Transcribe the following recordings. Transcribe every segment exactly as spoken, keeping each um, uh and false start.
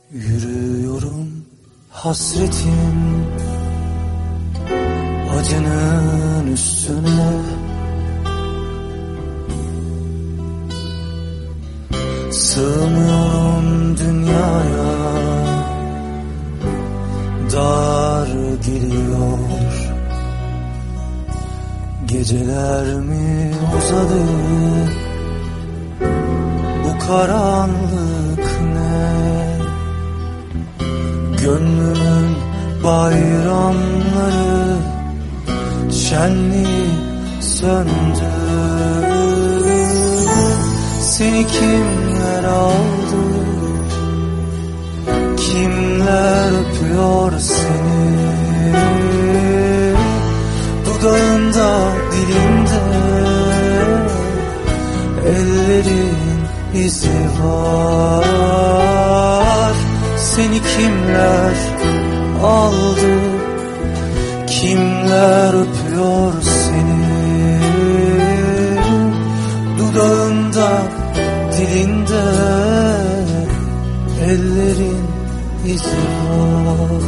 Yürüyorum hasretin acının üstüne, sığmıyorum dünyaya, dar geliyor. Geceler mi uzadı, bu karanlık ne? Gönlümün bayramları, şenliği söndü. Seni kimler aldı, kimler öpüyor seni? Dudağında, dilinde ellerin izi var. Seni kimler aldı, kimler öpüyor seni? Dudağında, dilinde ellerin izi var.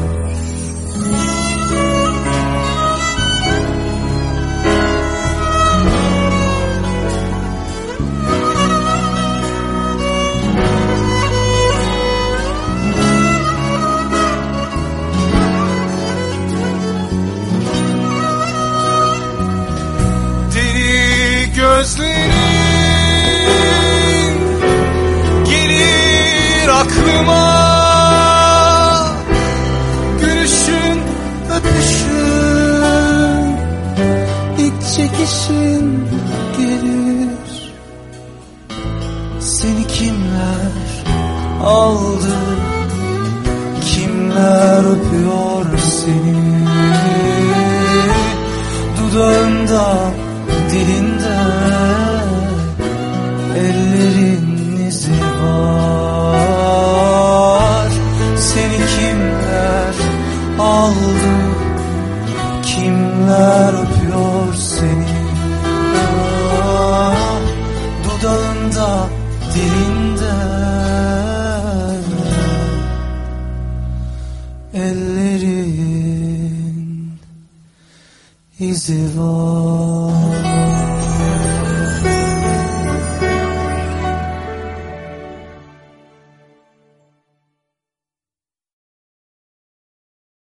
Gözlerin gelir aklıma, gülüşün, öpüşün, ilk çekişin gelir. Seni kimler aldı, kimler öpüyor seni? Dudağında, dilinde ellerin izi var. Seni kimler aldı, kimler öpüyor seni? Dudağında, dilinde ellerin izi var.